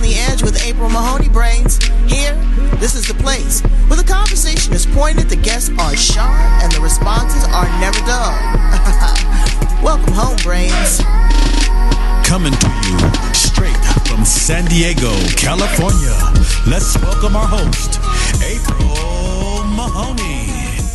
On the Edge with April Mahoney Brains. Here, this is the place where the conversation is pointed, the guests are sharp, and the responses are never dull. Welcome home, Brains. Coming to you straight from San Diego, California. Let's welcome our host, April Mahoney.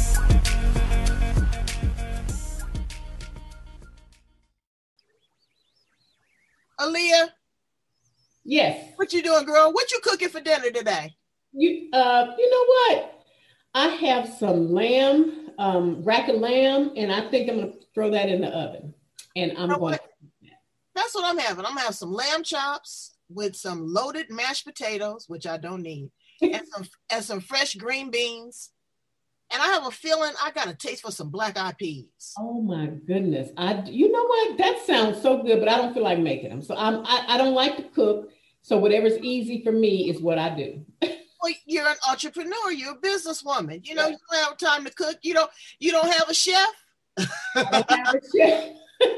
Aaliyah. Yes. What you doing, girl? What you cooking for dinner today? You know what? I have some lamb, rack of lamb, and I think I'm gonna throw that in the oven. And I'm going. That's what I'm having. I'm gonna have some lamb chops with some loaded mashed potatoes, which I don't need, and some fresh green beans. And I have a feeling I got a taste for some black-eyed peas. Oh my goodness! You know what? That sounds so good, but I don't feel like making them. So I don't like to cook. So whatever's easy for me is what I do. Well, you're an entrepreneur. You're a businesswoman. You know, You don't have time to cook. You don't have a chef. I don't have a chef.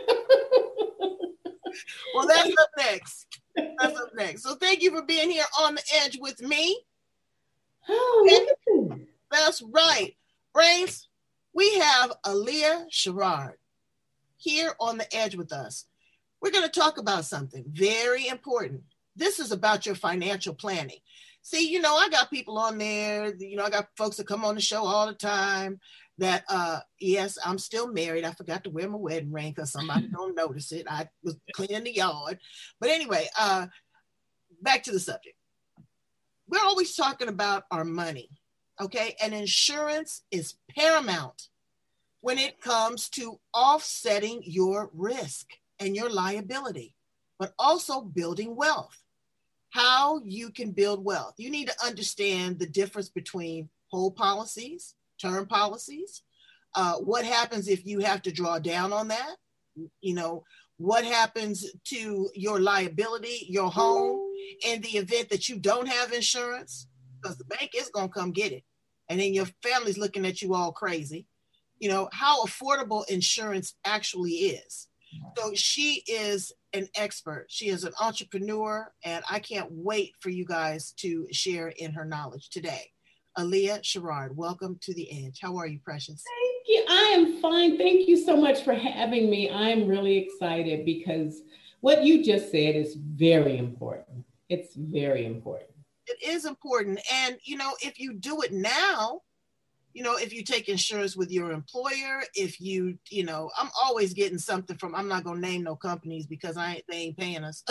Well, that's up next. That's up next. So thank you for being here on the Edge with me. Oh, okay. That's right. Brains, we have Aaliyah Sherrard here on the Edge with us. We're going to talk about something very important. This is about your financial planning. See, I got people on there, I got folks that come on the show all the time that, yes, I'm still married. I forgot to wear my wedding ring because somebody don't notice it. I was cleaning the yard. But anyway, back to the subject. We're always talking about our money, okay? And insurance is paramount when it comes to offsetting your risk and your liability, but also building wealth. How you can build wealth. You need to understand the difference between whole policies, term policies. What happens if you have to draw down on that? What happens to your liability, your home, in the event that you don't have insurance? Because the bank is going to come get it. And then your family's looking at you all crazy. How affordable insurance actually is. So she is an expert. She is an entrepreneur, and I can't wait for you guys to share in her knowledge today. Aaliyah Sherrard, welcome to the Edge. How are you, precious? Thank you. I am fine. Thank you so much for having me. I'm really excited because what you just said is very important. It's very important. It is important. And, if you do it now, if you take insurance with your employer, I'm always getting something from, I'm not going to name no companies because they ain't paying us.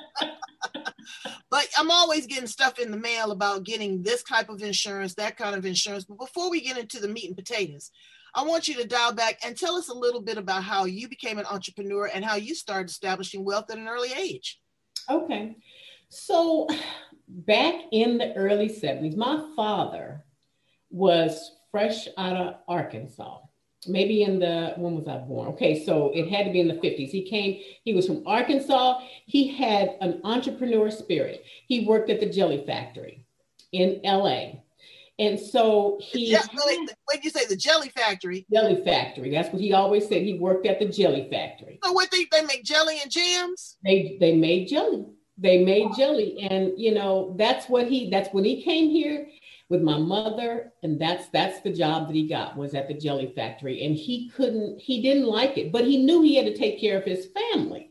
But I'm always getting stuff in the mail about getting this type of insurance, that kind of insurance. But before we get into the meat and potatoes, I want you to dial back and tell us a little bit about how you became an entrepreneur and how you started establishing wealth at an early age. Okay. So back in the early 70s, my father was fresh out of Arkansas, maybe when was I born? Okay, so it had to be in the 50s. He was from Arkansas. He had an entrepreneur spirit. He worked at the Jelly Factory in LA. And so when you say the Jelly Factory? Jelly Factory. That's what he always said. He worked at the Jelly Factory. So what they make jelly and jams? They made jelly. They made jelly. And that's when he came here with my mother, and that's the job that he got, was at the Jelly Factory. And he didn't like it, but he knew he had to take care of his family.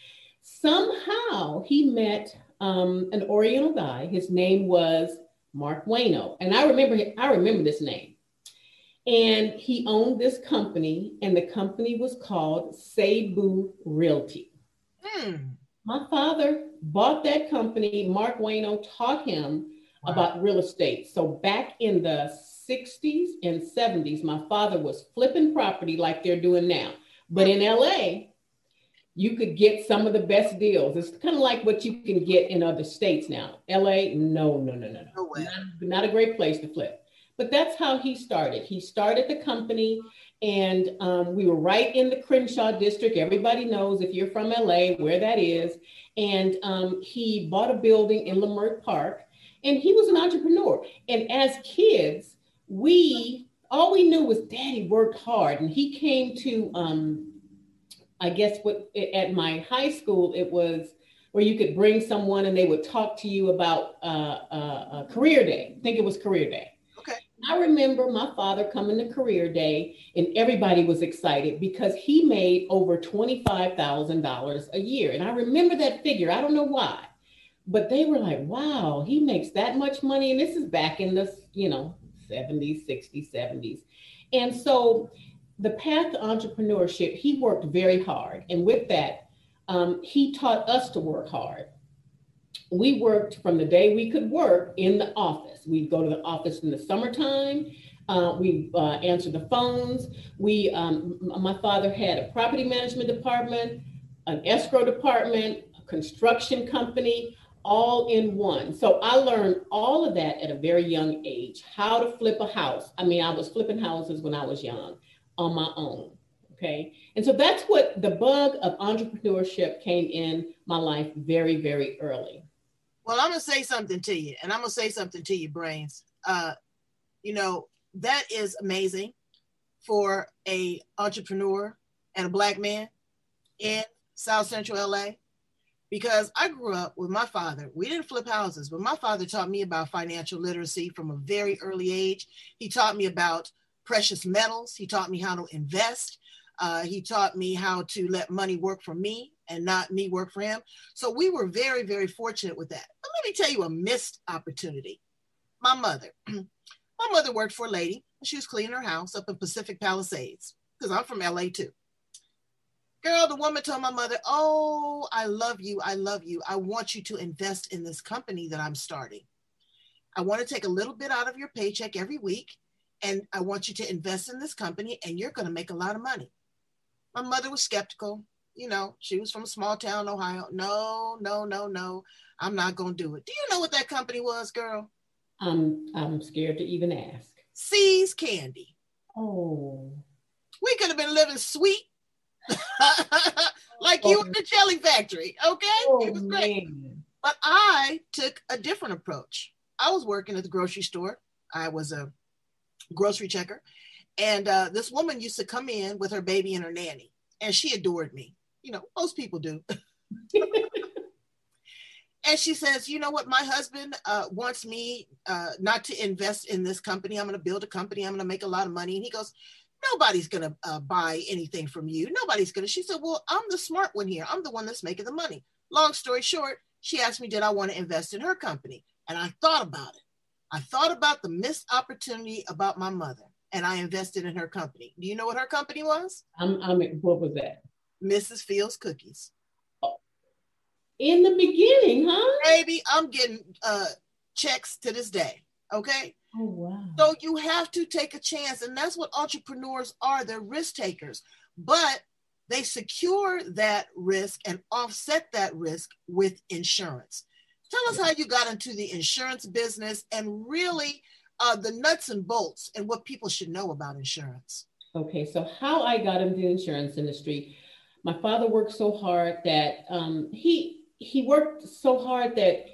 Somehow he met an Oriental guy. His name was Mark Wayno. And I remember this name. And he owned this company, and the company was called Cebu Realty. My father bought that company. Mark Wayno taught him about real estate. So back in the 60s and 70s, my father was flipping property like they're doing now. But in LA, you could get some of the best deals. It's kind of like what you can get in other states now. LA, no. Not a great place to flip. But that's how he started. He started the company, and we were right in the Crenshaw district. Everybody knows, if you're from LA, where that is. And he bought a building in Leimert Park. And he was an entrepreneur. And as kids, all we knew was Daddy worked hard. And he came to, at my high school, it was where you could bring someone and they would talk to you about a career day. I think it was career day. Okay. I remember my father coming to career day and everybody was excited because he made over $25,000 a year. And I remember that figure. I don't know why, but they were like, wow, he makes that much money. And this is back in the, 70s, 60s, 70s. And so the path to entrepreneurship, he worked very hard. And with that, he taught us to work hard. We worked from the day we could work in the office. We'd go to the office in the summertime. We answered the phones. My father had a property management department, an escrow department, a construction company, all in one. So I learned all of that at a very young age, how to flip a house. I mean, I was flipping houses when I was young on my own. Okay. And so that's what the bug of entrepreneurship came in my life very, very early. Well, I'm going to say something to you, and I'm going to say something to you, Brains. That is amazing for a entrepreneur and a Black man in South Central LA, because I grew up with my father. We didn't flip houses, but my father taught me about financial literacy from a very early age. He taught me about precious metals. He taught me how to invest. He taught me how to let money work for me and not me work for him. So we were very, very fortunate with that. But let me tell you a missed opportunity. My mother worked for a lady. She was cleaning her house up in Pacific Palisades, because I'm from LA too. Girl, the woman told my mother, oh, I love you. I love you. I want you to invest in this company that I'm starting. I want to take a little bit out of your paycheck every week, and I want you to invest in this company, and you're going to make a lot of money. My mother was skeptical. She was from a small town, Ohio. No. I'm not going to do it. Do you know what that company was, girl? I'm scared to even ask. See's Candy. Oh. We could have been living sweet like you in the jelly factory, okay? It was great. Man. But I took a different approach. I was working at the grocery store. I was a grocery checker. And this woman used to come in with her baby and her nanny, and she adored me. Most people do. And she says, you know what? My husband wants me not to invest in this company. I'm going to build a company. I'm going to make a lot of money. And he goes, nobody's going to buy anything from you. Nobody's going to. She said, well, I'm the smart one here. I'm the one that's making the money. Long story short, she asked me, did I want to invest in her company? And I thought about it. I thought about the missed opportunity about my mother, and I invested in her company. Do you know what her company was? What was that? Mrs. Fields Cookies. Oh. In the beginning, huh? Baby, I'm getting checks to this day. Okay. Oh, wow. So you have to take a chance. And that's what entrepreneurs are. They're risk takers, but they secure that risk and offset that risk with insurance. Tell us how you got into the insurance business and really the nuts and bolts and what people should know about insurance. Okay. So how I got into the insurance industry, my father worked so hard that he worked so hard that,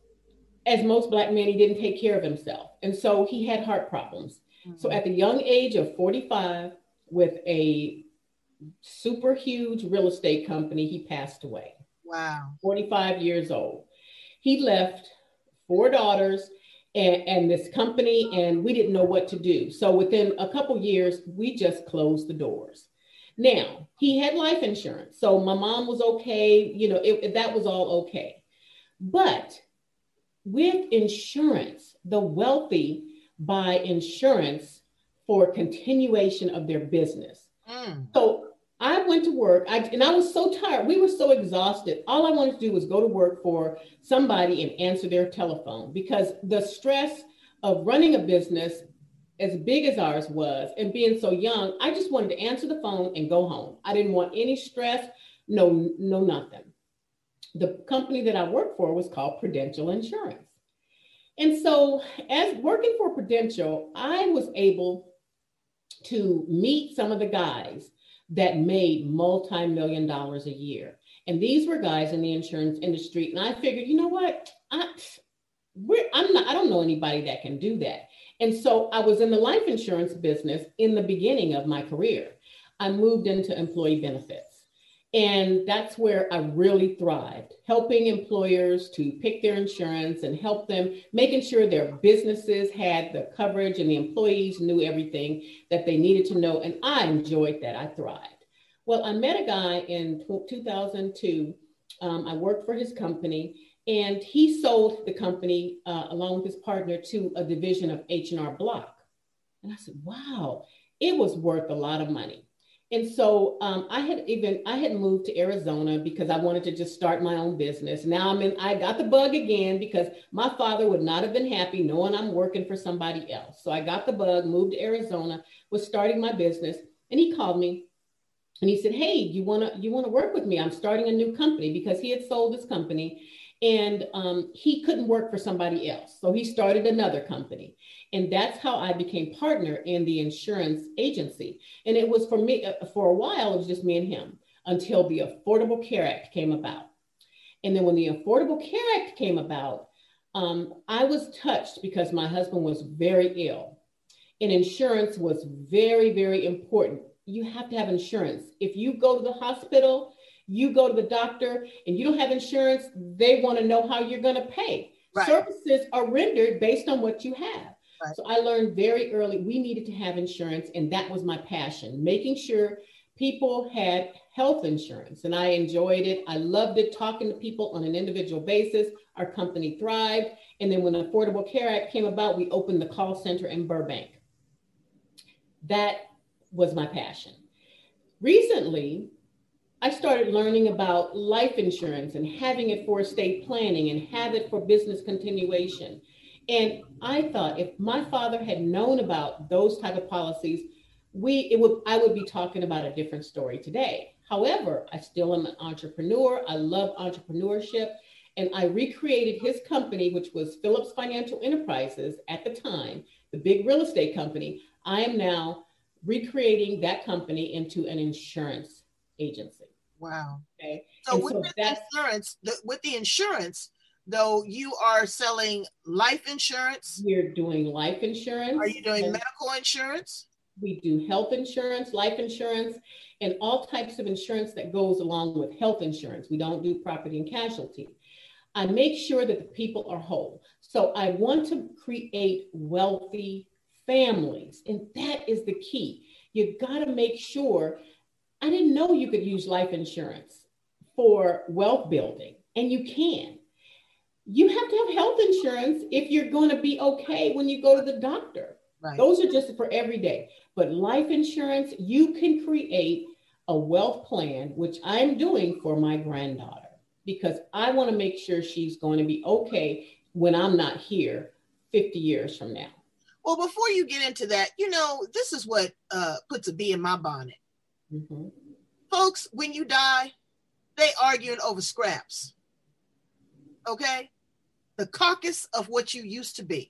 as most Black men, he didn't take care of himself. And so he had heart problems. Mm-hmm. So at the young age of 45, with a super huge real estate company, he passed away. Wow. 45 years old. He left 4 daughters and this company, and we didn't know what to do. So within a couple years, we just closed the doors. Now, he had life insurance. So my mom was okay. That was all okay. But with insurance, the wealthy buy insurance for continuation of their business. So I went to work and I was so tired. We were so exhausted. All I wanted to do was go to work for somebody and answer their telephone, because the stress of running a business as big as ours was and being so young, I just wanted to answer the phone and go home. I didn't want any stress, no nothing. The company that I worked for was called Prudential Insurance. And so as working for Prudential, I was able to meet some of the guys that made multi-million dollars a year. And these were guys in the insurance industry. And I figured, you know what? I don't know anybody that can do that. And so I was in the life insurance business in the beginning of my career. I moved into employee benefits. And that's where I really thrived, helping employers to pick their insurance and help them, making sure their businesses had the coverage and the employees knew everything that they needed to know. And I enjoyed that. I thrived. Well, I met a guy in 2002. I worked for his company, and he sold the company along with his partner to a division of H&R Block. And I said, wow, it was worth a lot of money. And so I had moved to Arizona because I wanted to just start my own business. Now I got the bug again because my father would not have been happy knowing I'm working for somebody else. So I got the bug, moved to Arizona, was starting my business, and he called me and he said, hey, you wanna work with me? I'm starting a new company, because he had sold his company and he couldn't work for somebody else. So he started another company. And that's how I became partner in the insurance agency. And it was for me, for a while, it was just me and him until the Affordable Care Act came about. And then when the Affordable Care Act came about, I was touched because my husband was very ill. And insurance was very, very important. You have to have insurance. If you go to the hospital, you go to the doctor, and you don't have insurance, they want to know how you're going to pay. Right. Services are rendered based on what you have. Right. So I learned very early we needed to have insurance, and that was my passion, making sure people had health insurance. And I enjoyed it. I loved it, talking to people on an individual basis. Our company thrived. And then when the Affordable Care Act came about, we opened the call center in Burbank. That was my passion. Recently, I started learning about life insurance and having it for estate planning and have it for business continuation. And I thought if my father had known about those type of policies, I would be talking about a different story today. However, I still am an entrepreneur. I love entrepreneurship. And I recreated his company, which was Phillips Financial Enterprises at the time, the big real estate company. I am now recreating that company into an insurance agency. Wow. Okay. So with the insurance, though, you are selling life insurance. We're doing life insurance. Are you doing medical insurance? We do health insurance, life insurance, and all types of insurance that goes along with health insurance. We don't do property and casualty. I make sure that the people are whole. So I want to create wealthy families, and that is the key. You've got to make sure. I didn't know you could use life insurance for wealth building, and you can. You have to have health insurance if you're going to be okay when you go to the doctor. Right. Those are just for every day. But life insurance, you can create a wealth plan, which I'm doing for my granddaughter, because I want to make sure she's going to be okay when I'm not here 50 years from now. Well, before you get into that, this is what puts a bee in my bonnet. Mm-hmm. Folks, when you die, they arguing over scraps. Okay? The carcass of what you used to be.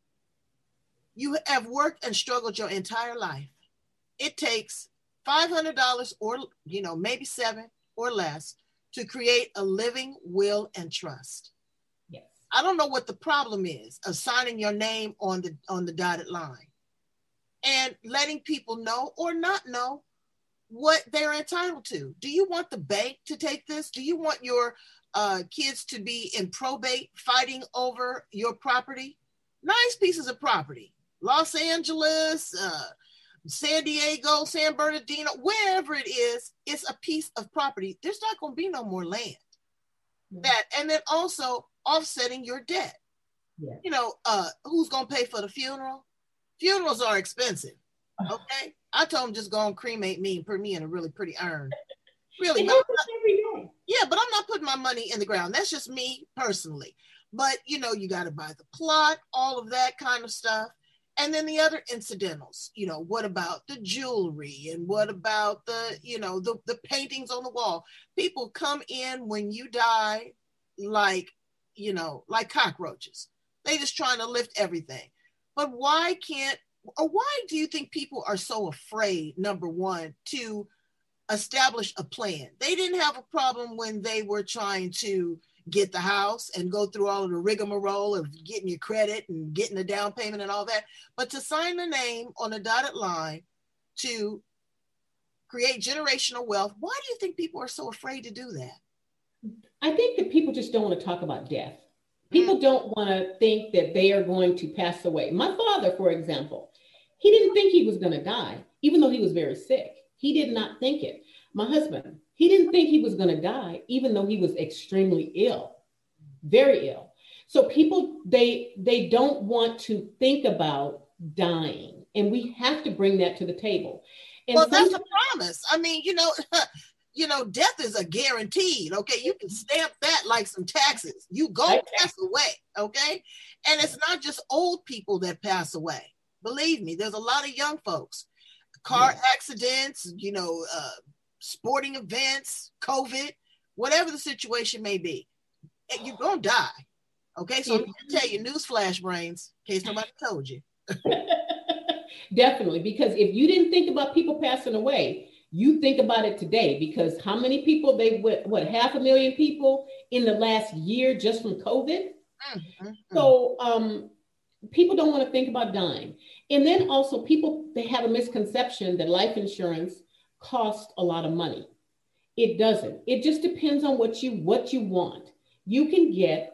You have worked and struggled your entire life. It takes $500 or, maybe $7 or less to create a living will and trust. Yes. I don't know what the problem is of signing your name on the dotted line and letting people know or not know what they're entitled to. Do you want the bank to take this? Do you want your kids to be in probate fighting over your property? Nice pieces of property. Los Angeles, San Diego, San Bernardino, wherever it is, it's a piece of property. There's not going to be no more land. Mm-hmm. And then also offsetting your debt. Yeah. Who's going to pay for the funeral? Funerals are expensive. Okay. I told him just go and cremate me and put me in a really pretty urn. Really. Every day. Yeah, but I'm not putting my money in the ground. That's just me personally. But, you got to buy the plot, all of that kind of stuff. And then the other incidentals, what about the jewelry and what about the paintings on the wall? People come in when you die like cockroaches. They just trying to lift everything. But why do you think people are so afraid, number one, to establish a plan? They didn't have a problem when they were trying to get the house and go through all of the rigmarole of getting your credit and getting a down payment and all that. But to sign the name on a dotted line to create generational wealth. Why do you think people are so afraid to do that? I think that people just don't want to talk about death. People don't want to think that they are going to pass away. My father, for example, he didn't think he was going to die, even though he was very sick. He did not think it. My husband, he didn't think he was going to die, even though he was extremely ill, very ill. So people, they don't want to think about dying, and we have to bring that to the table. And well, that's a promise. I mean, death is a guaranteed. Okay, you can stamp that like some taxes. You go pass away. Okay, and it's not just old people that pass away. Believe me, there's a lot of young folks. Car accidents, sporting events, COVID, whatever the situation may be, you're gonna die. Okay, so I'm gonna tell you, newsflash, brains, in case nobody told you. Definitely, because if you didn't think about people passing away, you think about it today, because how many people, 500,000 people in the last year just from COVID? Mm-hmm. So people don't want to think about dying. And then also they have a misconception that life insurance costs a lot of money. It doesn't. It just depends on what you want. You can get,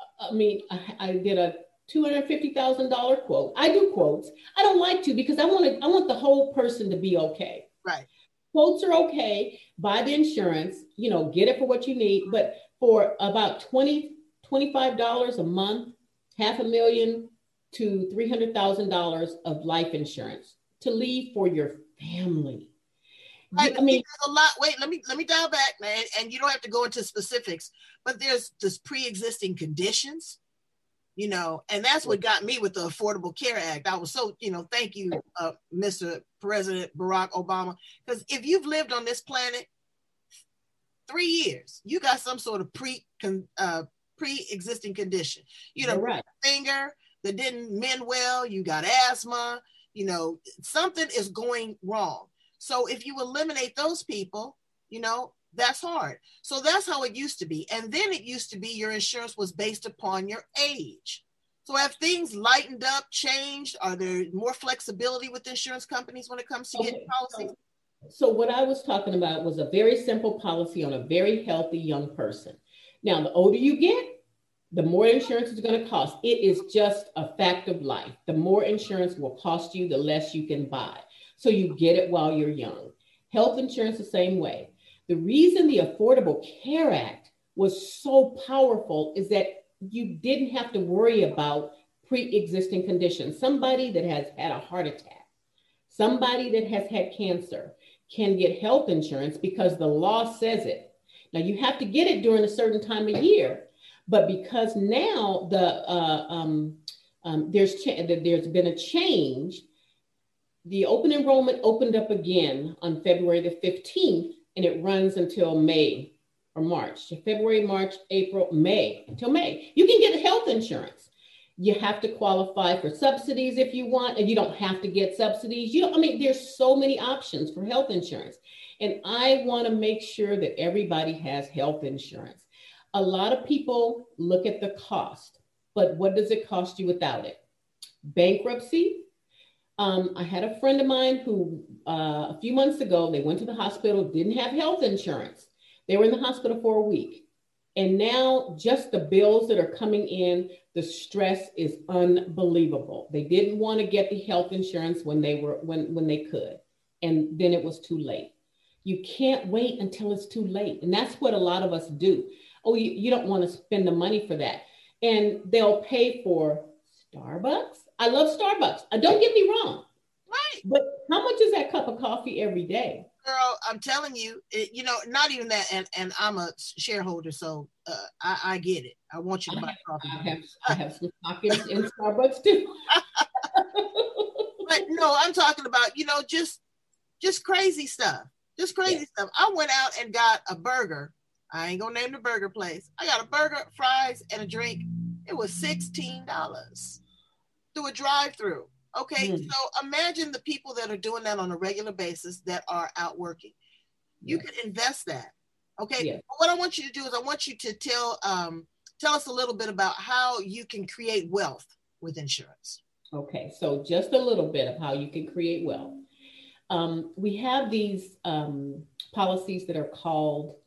I did a $250,000 quote. I do quotes. I don't like to, because I want the whole person to be okay. Right. Quotes are okay. Buy the insurance, get it for what you need. But for about $25 a month, $500,000 to $300,000 of life insurance to leave for your family. Right. There's a lot. Wait, let me dial back, man. And you don't have to go into specifics, but there's this pre-existing conditions, and that's what got me with the Affordable Care Act. I was so, thank you, Mr. President Barack Obama, because if you've lived on this planet 3 years, you got some sort of pre-existing condition. Right. Finger that didn't mend well, you got asthma, something is going wrong. So if you eliminate those people, that's hard. So that's how it used to be. And then it used to be your insurance was based upon your age. So have things lightened up, changed? Are there more flexibility with insurance companies when it comes to getting policies? So what I was talking about was a very simple policy on a very healthy young person. Now, the older you get, the more insurance is going to cost. It is just a fact of life. The more insurance will cost you, the less you can buy. So you get it while you're young. Health insurance the same way. The reason the Affordable Care Act was so powerful is that you didn't have to worry about pre-existing conditions. Somebody that has had a heart attack, somebody that has had cancer can get health insurance because the law says it. Now you have to get it during a certain time of year, but because now there's been a change. The open enrollment opened up again on February the 15th, and it runs until May or March. February, March, April, May, until May. You can get health insurance. You have to qualify for subsidies if you want, and you don't have to get subsidies. There's so many options for health insurance. And I want to make sure that everybody has health insurance. A lot of people look at the cost, but what does it cost you without it? Bankruptcy. I had a friend of mine who a few months ago, they went to the hospital, didn't have health insurance. They were in the hospital for a week. And now just the bills that are coming in, the stress is unbelievable. They didn't want to get the health insurance when they could. And then it was too late. You can't wait until it's too late. And that's what a lot of us do. Oh, you don't want to spend the money for that. And they'll pay for Starbucks. I love Starbucks. Don't get me wrong. Right. But how much is that cup of coffee every day? Girl, I'm telling you, not even that. And I'm a shareholder, so I get it. I want you to buy coffee. I have some stock in Starbucks too. But no, I'm talking about, just crazy stuff. Just crazy stuff. I went out and got a burger. I ain't gonna name the burger place. I got a burger, fries, and a drink. It was $16 through a drive-through. Okay, So imagine the people that are doing that on a regular basis that are out working. You could invest that. Okay, But what I want you to do is I want you to tell us a little bit about how you can create wealth with insurance. Okay, so just a little bit of how you can create wealth. We have these policies that are called,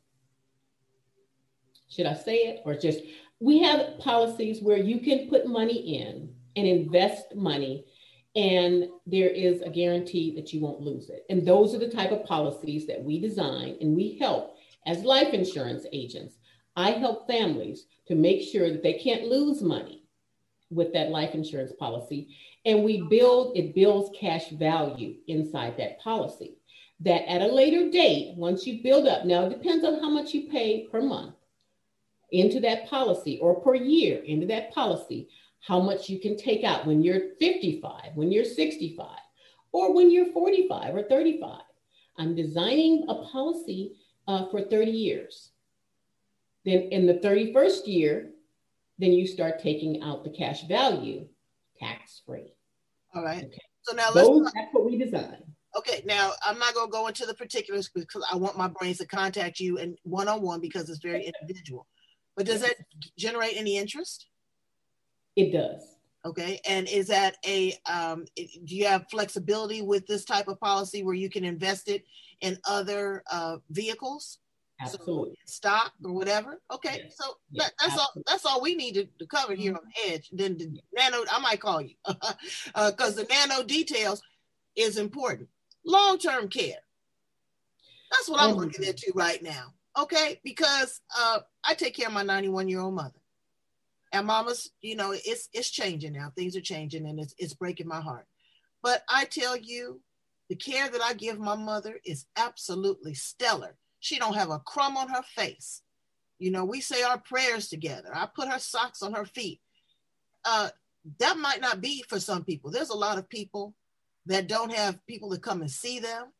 should I say it, or just, we have policies where you can put money in and invest money, and there is a guarantee that you won't lose it. And those are the type of policies that we design and we help as life insurance agents. I help families to make sure that they can't lose money with that life insurance policy. And it builds cash value inside that policy that at a later date, once you build up, now it depends on how much you pay per month into that policy or per year into that policy, how much you can take out when you're 55, when you're 65, or when you're 45 or 35. I'm designing a policy for 30 years. Then in the 31st year, then you start taking out the cash value tax-free. All right. Okay. So now that's what we design. Okay. Now I'm not going to go into the particulars because I want my brains to contact you and one-on-one because it's very individual. But does that generate any interest? It does. Okay. And is that do you have flexibility with this type of policy where you can invest it in other vehicles? Absolutely. So stock or whatever. Okay. Yes. So yes, that's all we need to cover here on the edge. Then the nano, I might call you because the nano details is important. Long-term care. That's what I'm looking into right now. Okay. Because I take care of my 91-year-old mother. And mama's, it's changing now. Things are changing and it's breaking my heart. But I tell you, the care that I give my mother is absolutely stellar. She don't have a crumb on her face. We say our prayers together. I put her socks on her feet. That might not be for some people. There's a lot of people that don't have people to come and see them,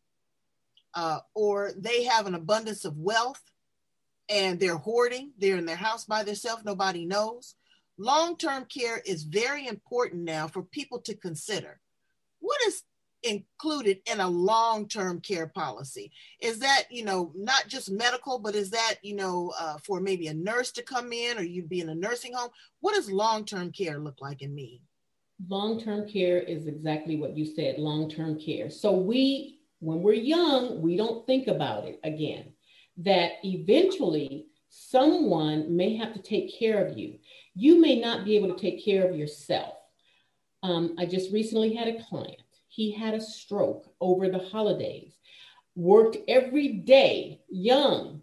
or they have an abundance of wealth and they're hoarding. They're in their house by themselves. Nobody knows. Long-term care is very important now for people to consider. What is included in a long-term care policy? Is that, not just medical, but is that, for maybe a nurse to come in or you'd be in a nursing home? What does long-term care look like and mean? Long-term care is exactly what you said, long-term care. So when we're young, we don't think about it again, that eventually someone may have to take care of you. You may not be able to take care of yourself. I just recently had a client. He had a stroke over the holidays, worked every day, young.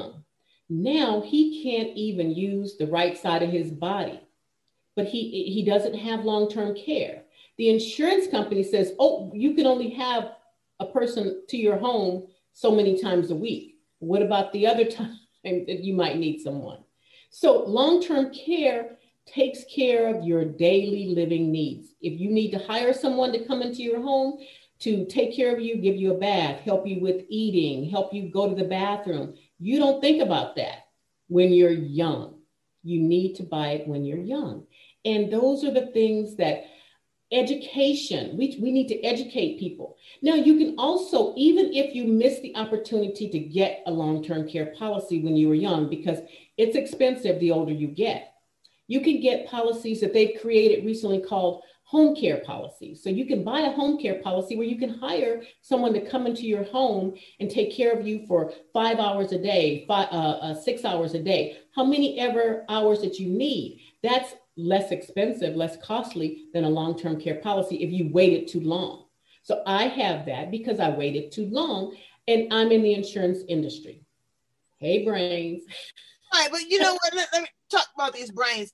Now he can't even use the right side of his body, but he doesn't have long-term care. The insurance company says, oh, you can only have a person to your home so many times a week. What about the other time that you might need someone? So long-term care takes care of your daily living needs. If you need to hire someone to come into your home to take care of you, give you a bath, help you with eating, help you go to the bathroom, you don't think about that when you're young. You need to buy it when you're young. And those are the things that education, we need to educate people. Now, you can also, even if you miss the opportunity to get a long-term care policy when you were young, because it's expensive the older you get, you can get policies that they've created recently called home care policies. So you can buy a home care policy where you can hire someone to come into your home and take care of you for 5 hours a day, 6 hours a day, how many ever hours that you need. That's less expensive, less costly than a long-term care policy if you waited too long. So I have that because I waited too long and I'm in the insurance industry. Hey, brains. All right, but you know what? Let me talk about these brains.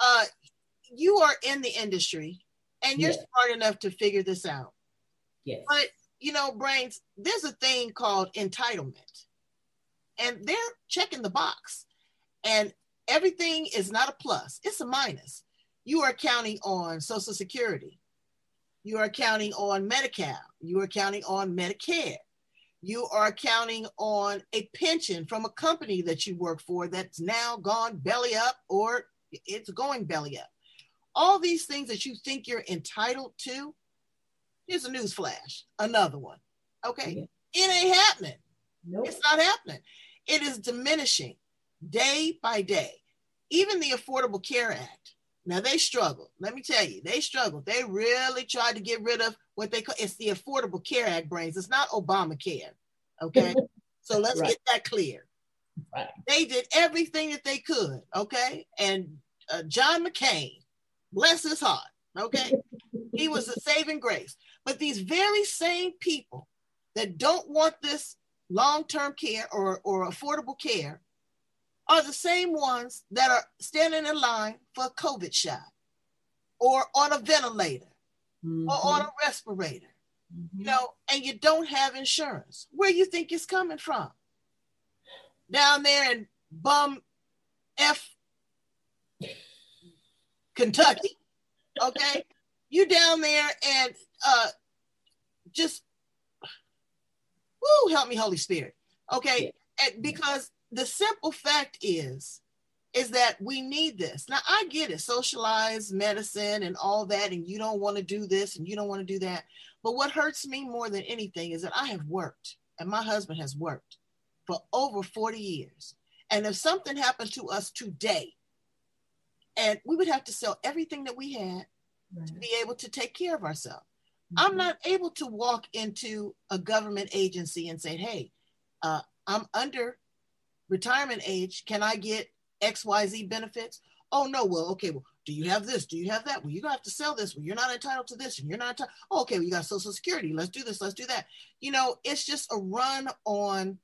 You are in the industry and you're smart enough to figure this out. Yes. But, brains, there's a thing called entitlement. And they're checking the box. And everything is not a plus. It's a minus. You are counting on Social Security. You are counting on Medi-Cal. You are counting on Medicare. You are counting on a pension from a company that you work for that's now gone belly up or it's going belly up. All these things that you think you're entitled to, here's a news flash, another one. Okay. Yeah. It ain't happening. Nope. It's not happening. It is diminishing day by day. Even the Affordable Care Act, Now they struggled. Let me tell you, they struggled. They really tried to get rid of what they call, it's the Affordable Care Act, Brains. It's not Obamacare. Okay. So let's Right. get that clear. Right. They did everything that they could. Okay. And John McCain, bless his heart. Okay. He was a saving grace. But these very same people that don't want this long-term care or affordable care are the same ones that are standing in line for a COVID shot or on a ventilator or on a respirator, you know, and you don't have insurance. Where you think it's coming from? Down there in bum F Kentucky, okay? You down there and just, woo, help me, Holy Spirit, okay? And because the simple fact is that we need this. Now, I get it, socialized medicine and all that, and you don't want to do this and you don't want to do that. But what hurts me more than anything is that I have worked, and my husband has worked for over 40 years. And if something happened to us today, and we would have to sell everything that we had to be able to take care of ourselves. I'm not able to walk into a government agency and say, hey, I'm under retirement age. Can I get XYZ benefits? Oh, no. Well, okay. Well, do you have this? Do you have that? Well, you're going to have to sell this. Well, you're not entitled to this. And you're not entitled. Oh, okay. Well, you got Social Security. Let's do this. Let's do that. You know, it's just a run on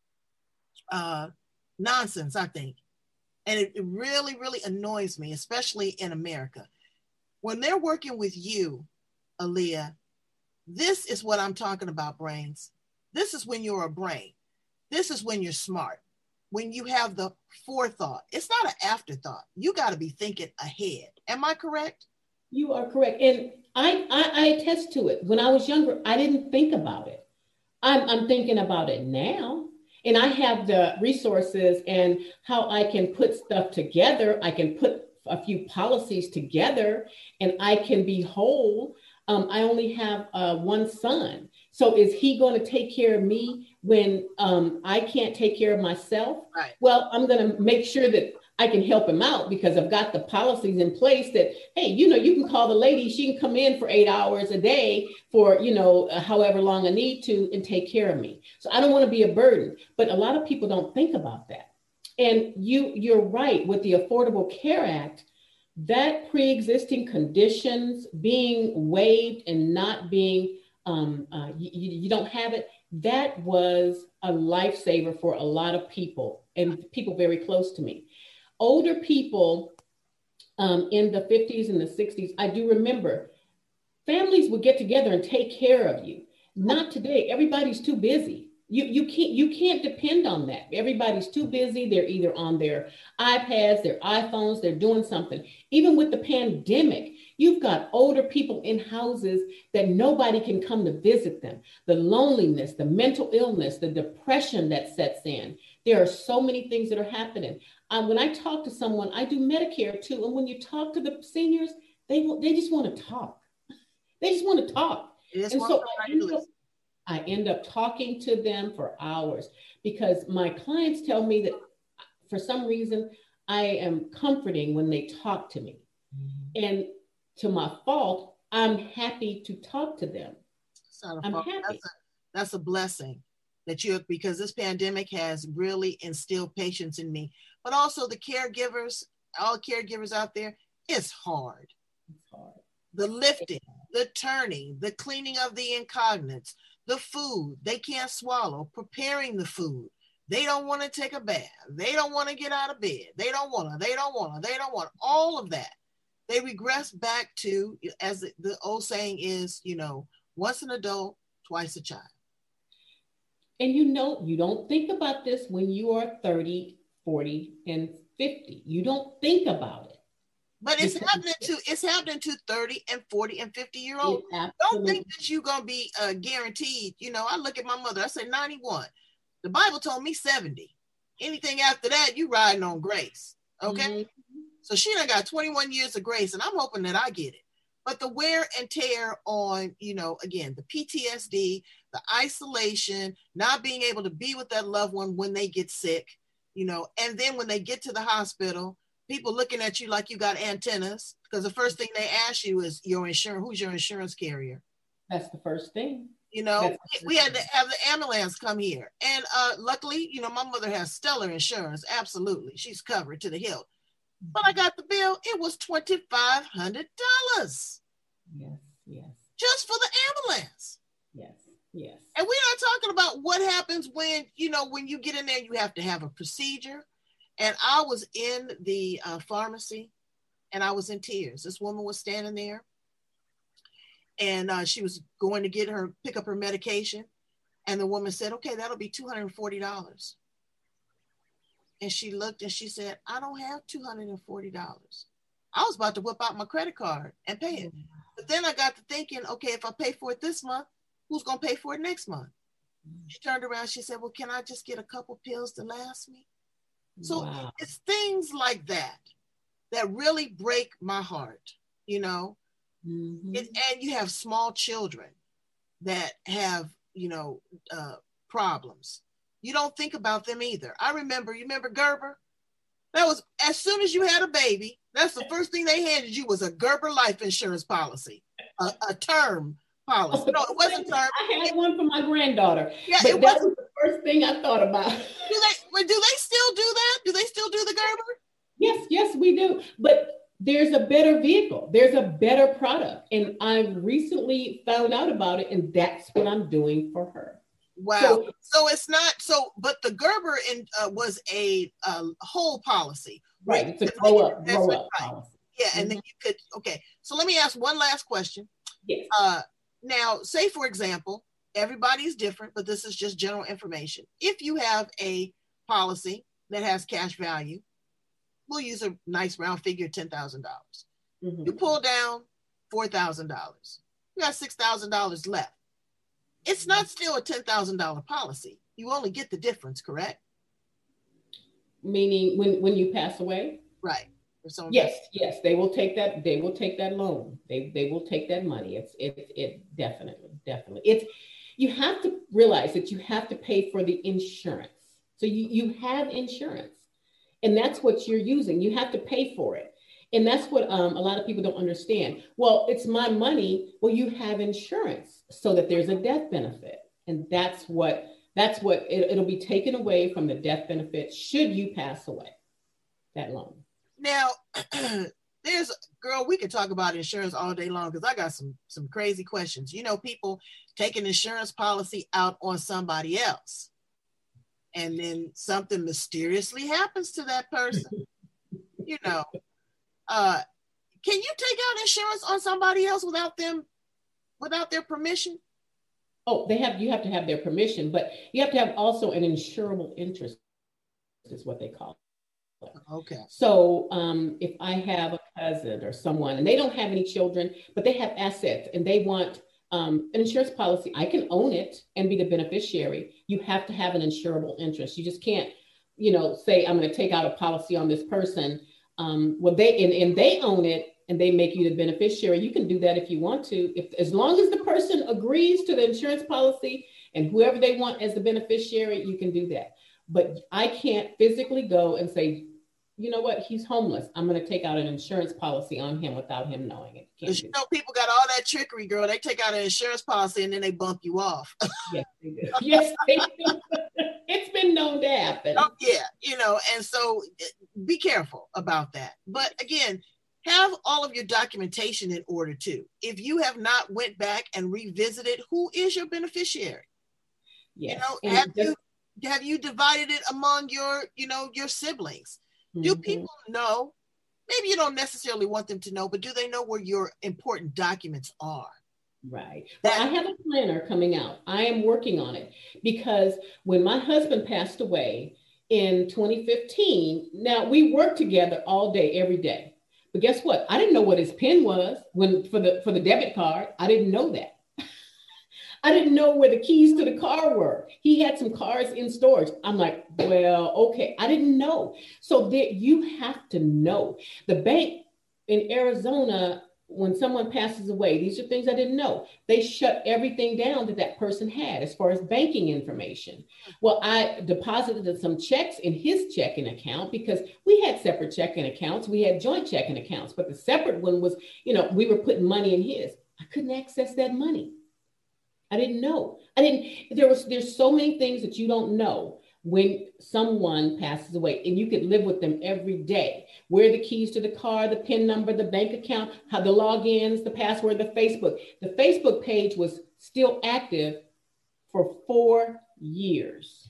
nonsense, I think. And it really, really annoys me, especially in America. When they're working with you, Aaliyah, this is what I'm talking about, Brains. This is when you're a brain. This is when you're smart. When you have the forethought. It's not an afterthought. You got to be thinking ahead. Am I correct? You are correct. And I attest to it. When I was younger, I didn't think about it. I'm thinking about it now. And I have the resources and how I can put stuff together. I can put a few policies together and I can be whole. I only have one son. So is he going to take care of me when I can't take care of myself? Right. Well, I'm going to make sure that I can help him out because I've got the policies in place that, hey, you know, you can call the lady. She can come in for 8 hours a day for, you know, however long I need to and take care of me. So I don't want to be a burden. But a lot of people don't think about that. And you're right with the Affordable Care Act, that pre-existing conditions being waived and not being, you don't have it, that was a lifesaver for a lot of people and people very close to me. Older people in the 50s and the 60s, I do remember families would get together and take care of you. Not today. Everybody's too busy. You can't depend on that. Everybody's too busy. They're either on their iPads, their iPhones, they're doing something. Even with the pandemic, you've got older people in houses that nobody can come to visit them. The loneliness, the mental illness, the depression that sets in. There are so many things that are happening. When I talk to someone, I do Medicare too. And when you talk to the seniors, they just want to talk. They just want to talk. And so I end up talking to them for hours because my clients tell me that for some reason, I am comforting when they talk to me. Mm-hmm. And to my fault, I'm happy to talk to them. I'm happy. That's a blessing because this pandemic has really instilled patience in me, but also the caregivers, all caregivers out there, it's hard. It's hard. The lifting, the turning, the cleaning of the incontinence, the food they can't swallow, preparing the food. They don't want to take a bath. They don't want to get out of bed. They don't want all of that. They regress back to, as the old saying is, you know, once an adult, twice a child. And you know, you don't think about this when you are 30, 40, and 50. You don't think about it. But it's happening to 30 and 40 and 50-year-olds. Don't think that you're going to be guaranteed. You know, I look at my mother, I say 91. The Bible told me 70. Anything after that, you riding on grace. Okay. Mm-hmm. So she done got 21 years of grace and I'm hoping that I get it. But the wear and tear on, you know, again, the PTSD, the isolation, not being able to be with that loved one when they get sick, you know, and then when they get to the hospital, people looking at you like you got antennas, because the first thing they ask you is your insurance. Who's your insurance carrier? That's the first thing. You know, we had to have the ambulance come here. And luckily, you know, my mother has stellar insurance. Absolutely. She's covered to the hilt. But I got the bill. It was $2,500. Yes, yes. Just for the ambulance. Yes, yes. And we're not talking about what happens when, you know, when you get in there, you have to have a procedure. And I was in the pharmacy and I was in tears. This woman was standing there. And she was going to pick up her medication. And the woman said, okay, that'll be $240. And she looked and she said, I don't have $240. I was about to whip out my credit card and pay it. But then I got to thinking, okay, if I pay for it this month, who's going to pay for it next month? She turned around, she said, well, can I just get a couple pills to last me? So it's things like that that really break my heart, you know? And you have small children that have, you know, problems. You don't think about them either. You remember Gerber? That was, as soon as you had a baby, that's the first thing they handed you was a Gerber life insurance policy, a term policy. No, it wasn't term. I had one for my granddaughter. Yeah, but that was the first thing I thought about. Do they still do that? Do they still do the Gerber? Yes, we do. But there's a better vehicle. There's a better product. And I recently found out about it, and that's what I'm doing for her. Wow. So it's not so, but the Gerber was a whole policy. Right. It's a grow up policy. Yeah. And then you could, okay. So let me ask one last question. Yes. Now, say, for example, everybody's different, but this is just general information. If you have a policy that has cash value, we'll use a nice round figure, $10,000. You pull down $4,000. You got $6,000 left. It's not still a $10,000 policy. You only get the difference, correct? Meaning when you pass away? Right. Yes, they will take that. They will take that loan. They will take that money. It definitely. You have to realize that you have to pay for the insurance. So you have insurance, and that's what you're using. You have to pay for it. And that's what a lot of people don't understand. Well, it's my money. Well, you have insurance so that there's a death benefit. And that's what it'll be taken away from the death benefit should you pass away, that loan. Now, we could talk about insurance all day long because I got some crazy questions. You know, people take an insurance policy out on somebody else. And then something mysteriously happens to that person. You know, can you take out insurance on somebody else without their permission? Oh, you have to have their permission, but you have to have also an insurable interest, is what they call it. Okay. So if I have a cousin or someone and they don't have any children, but they have assets and they want an insurance policy, I can own it and be the beneficiary. You have to have an insurable interest. You just can't, say I'm going to take out a policy on this person. They own it and they make you the beneficiary. You can do that if you want to, as long as the person agrees to the insurance policy and whoever they want as the beneficiary, you can do that. But I can't physically go and say, you know what, he's homeless, I'm going to take out an insurance policy on him without him knowing it. Because people got all that trickery, girl. They take out an insurance policy and then they bump you off. Yes, they do. Yes, they do. It's been known to happen. Oh, yeah, and so be careful about that. But again, have all of your documentation in order too. If you have not went back and revisited who is your beneficiary, yes. Have you divided it among your siblings? Mm-hmm. Do people know? Maybe you don't necessarily want them to know, but do they know where your important documents are? Right. Well, I have a planner coming out. I am working on it because when my husband passed away in 2015, now we worked together all day, every day. But guess what? I didn't know what his PIN was for the debit card. I didn't know that. I didn't know where the keys to the car were. He had some cars in storage. I'm like, well, okay. I didn't know. So you have to know. The bank in Arizona when someone passes away, these are things I didn't know. They shut everything down that person had as far as banking information. Well, I deposited some checks in his checking account because we had separate checking accounts. We had joint checking accounts, but the separate one was, we were putting money in his. I couldn't access that money. I didn't know. There's so many things that you don't know when someone passes away, and you could live with them every day. Where are the keys to the car, the PIN number, the bank account, how the logins, the password, the Facebook. The Facebook page was still active for 4 years.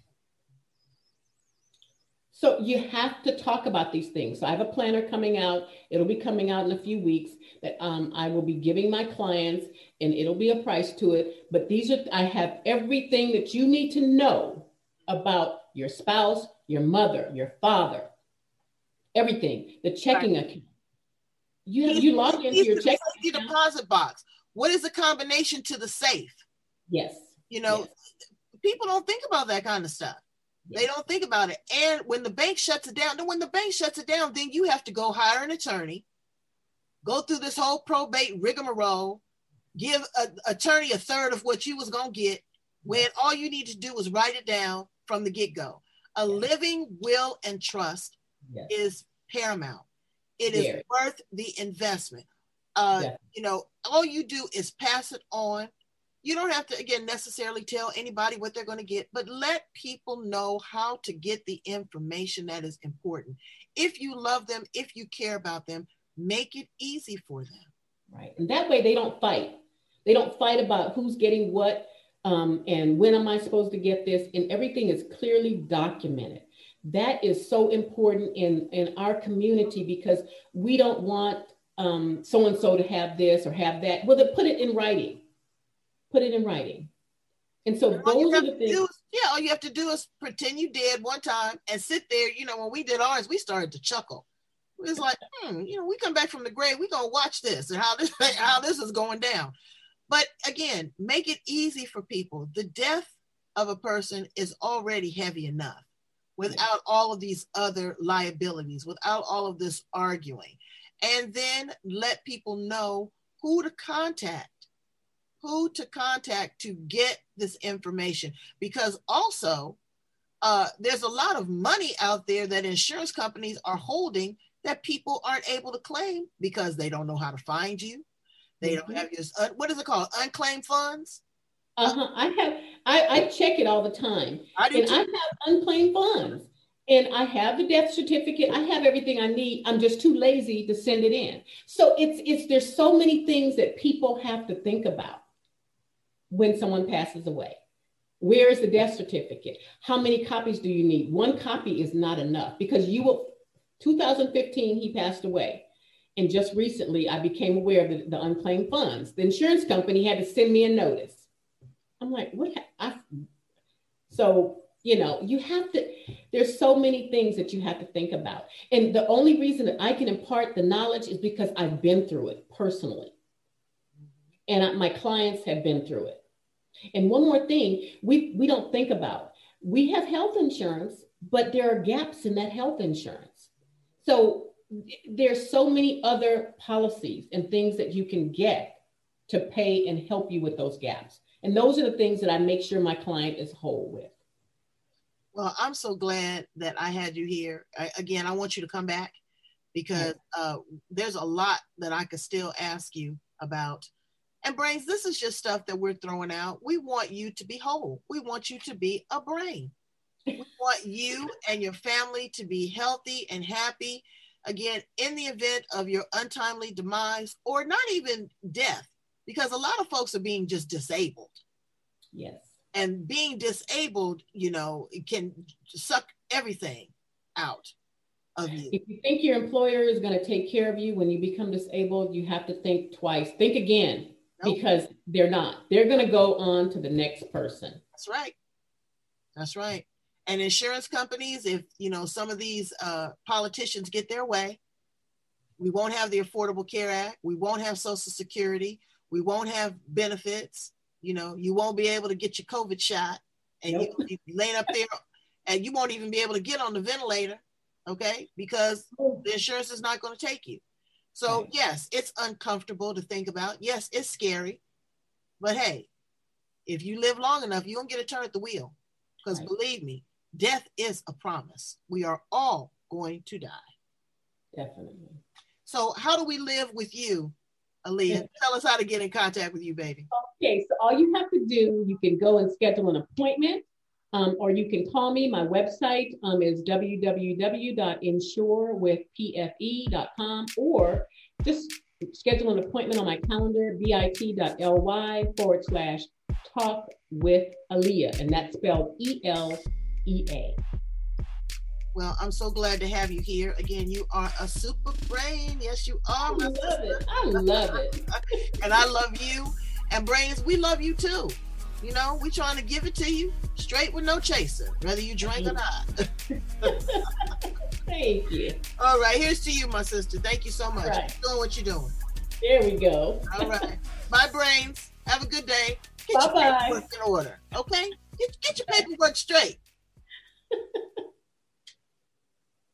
So you have to talk about these things. So I have a planner coming out. It'll be coming out in a few weeks that I will be giving my clients, and it'll be a price to it. But I have everything that you need to know about your spouse, your mother, your father, everything, the checking account. You log into your checking account. Deposit box. What is the combination to the safe? Yes. Yes. People don't think about that kind of stuff. Yes. They don't think about it. And when the bank shuts it down, then you have to go hire an attorney, go through this whole probate rigmarole, give an attorney a third of what you was going to get, when all you need to do is write it down from the get-go. A living will and trust is paramount. It is worth the investment. All you do is pass it on. You don't have to, again, necessarily tell anybody what they're going to get, but let people know how to get the information that is important. If you love them, if you care about them, make it easy for them. Right. And that way they don't fight. They don't fight about who's getting what. And when am I supposed to get this? And everything is clearly documented. That is so important in our community, because we don't want so-and-so to have this or have that. Well, then put it in writing. Put it in writing. And so those are the things. All you have to do is pretend you did one time and sit there. When we did ours, we started to chuckle. It was like, we come back from the grave, we're going to watch this and how this is going down. But again, make it easy for people. The death of a person is already heavy enough without all of these other liabilities, without all of this arguing. And then let people know who to contact to get this information. Because also, there's a lot of money out there that insurance companies are holding that people aren't able to claim because they don't know how to find you. They don't have your, what is it called? Unclaimed funds? I check it all the time. I have unclaimed funds. And I have the death certificate. I have everything I need. I'm just too lazy to send it in. So there's so many things that people have to think about when someone passes away. Where is the death certificate? How many copies do you need? One copy is not enough, because 2015, he passed away. And just recently, I became aware of the unclaimed funds. The insurance company had to send me a notice. I'm like, what? You have to, there's so many things that you have to think about. And the only reason that I can impart the knowledge is because I've been through it personally. And my clients have been through it. And one more thing, we don't think about. We have health insurance, but there are gaps in that health insurance. So there's so many other policies and things that you can get to pay and help you with those gaps. And those are the things that I make sure my client is whole with. Well, I'm so glad that I had you here. Again, I want you to come back, because there's a lot that I could still ask you about. And Brains, this is just stuff that we're throwing out. We want you to be whole. We want you to be a brain. We want you and your family to be healthy and happy. Again, in the event of your untimely demise, or not even death, because a lot of folks are being just disabled. Yes. And being disabled, it can suck everything out of you. If you think your employer is going to take care of you when you become disabled, you have to think twice. Think again, because they're not. They're going to go on to the next person. That's right. That's right. And insurance companies, if, some of these politicians get their way, we won't have the Affordable Care Act. We won't have Social Security. We won't have benefits. You won't be able to get your COVID shot, and you'll be laying up there, and you won't even be able to get on the ventilator, okay? Because the insurance is not going to take you. So yes, it's uncomfortable to think about. Yes, it's scary. But hey, if you live long enough, you're going to get a turn at the wheel. Because believe me, death is a promise. We are all going to die. Definitely. So how do we live with you, Aaliyah? Tell us how to get in contact with you, baby. Okay, so all you have to do, you can go and schedule an appointment, or you can call me. My website is www.insurewithpfe.com, or just schedule an appointment on my calendar, bit.ly/talk with Aaliyah, and that's spelled ELEA. Well, I'm so glad to have you here. Again, you are a super brain. Yes, you are. I love it. And I love you. And Brains, we love you too. You know, we trying to give it to you straight with no chaser, whether you drink or not. Thank you. All right, here's to you, my sister. Thank you so much. Right. Keep doing what you're doing. There we go. All right. Bye, Brains. Have a good day. Get Bye-bye. your paperwork in order, okay? Get your paperwork straight.